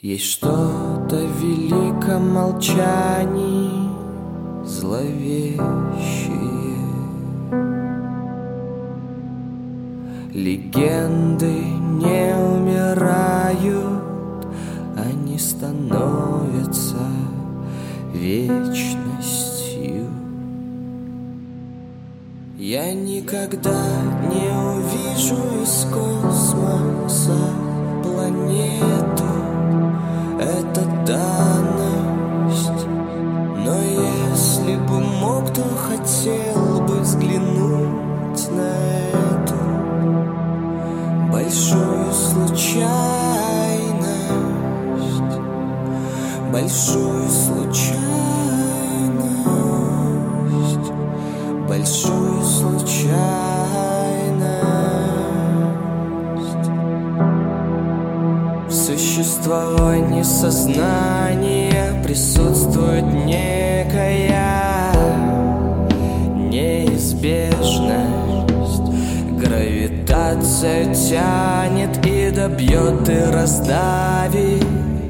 Есть что-то в великом молчании зловещее. Легенды не умирают, они становятся вечностью. Я никогда не увижу из космоса планету, это данность. Но если бы мог, то хотел бы взглянуть на эту большую случайность, большую случайность, большую случайность. В существовании сознания присутствует некая неизбежность. Гравитация тянет и добьет, и раздавит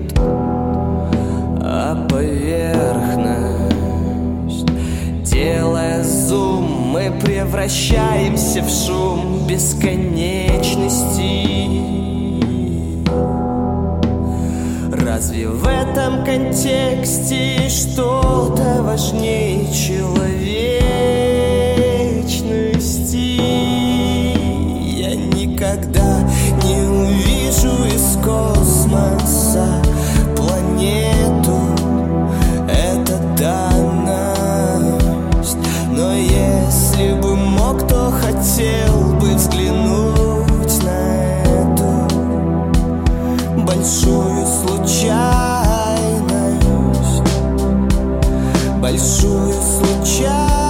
а поверхность. Делая зум, мы превращаемся в шум бесконечности. Разве в этом контексте что-то важнее человечности? Я никогда не увижу из космоса планету, это данность. Но если бы мог, то хотел бы взглянуть на эту большую случайность, большую случайность.